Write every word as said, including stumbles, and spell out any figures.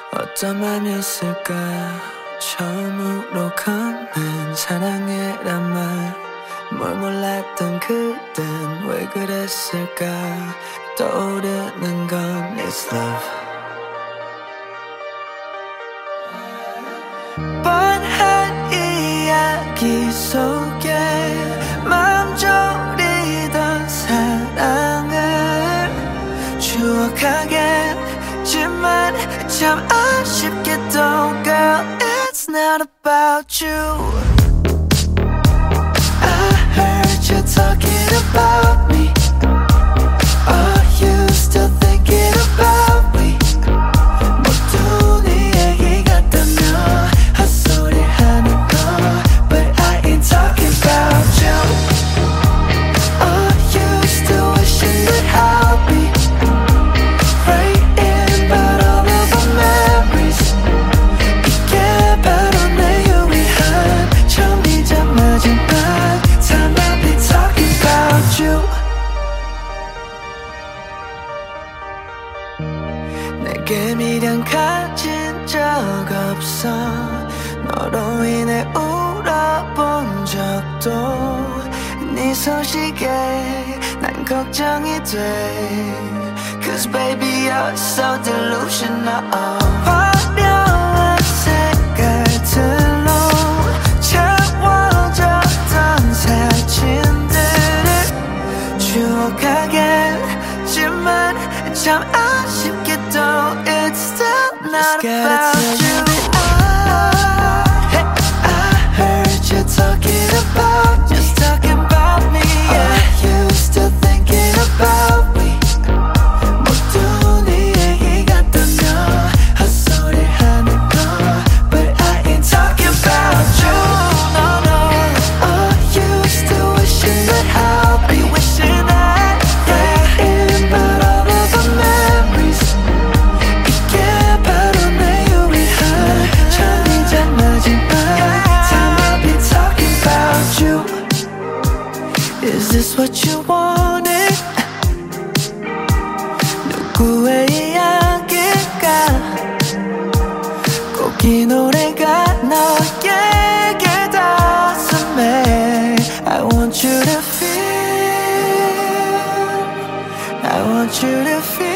어떤 맘이었을까 처음으로 건넨 사랑해란 말 뭘 몰랐던 그땐 왜 그랬을까 떠오르는 건 It's love 뻔한 이야기 속에 마음 졸이던 사랑을 추억하겠지만 참 아쉽게도 Girl it's not about you I heard you talking about me Are you still thinking about me 모두 네 얘기 같다며 헛소리 하는 거 But I ain't talking about you Are you still wishing that I'll be Praying about all of our memories 이게 바로 내 유일한 처음이자 마지막 time I'll be talking about you 내게 미련 가진 적 없어 너로 인해 울어본 적도 네 소식에 난 걱정이 돼 Cause baby you're so delusional 화려한 색깔들로 채워졌던 사진들을 추억하겠지만 참 아쉽게도 It's still not about you I heard you talking about Just talking about me yeah. Are you still thinking about me 모두 네 얘기 같다며 헛소리 하는 거 But I ain't talking about you no, no. Are you still wishing that I'll be wishing that Praying about all of our memories 이게 바로 내 유일한 처음이자 마지막 time I'll be talking about you Is this what you wanted? 누구의 이야기가 꼭 이 노래가 너에게 닿았음에 I want you to feel I want you to feel